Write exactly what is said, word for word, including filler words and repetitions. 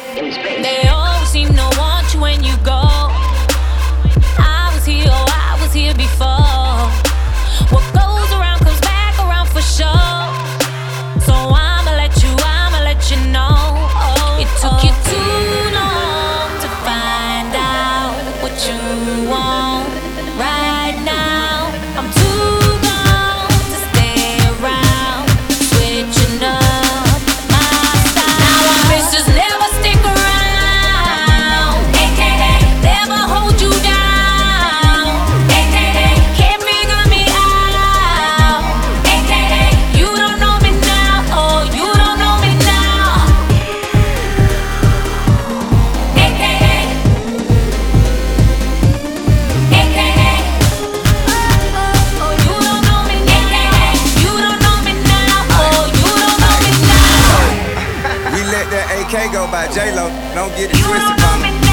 in space. They always seem to want you when you go. I was here, oh, I was here before. What goes around comes back around for sure. So I'ma let you, I'ma let you know. Oh, it took you too long to find out what you want right now. I'm too gone to stay around, switching up my style. Now our bitches never stick around, A K A never hold you down, A K A can't figure me out, A K A you don't know me now, oh you don't know me now, A K A A K A oh you don't know me now, you don't know me now, oh you don't know me now, We let that A K go by J-Lo. Don't get it you twisted, don't know mama. me now.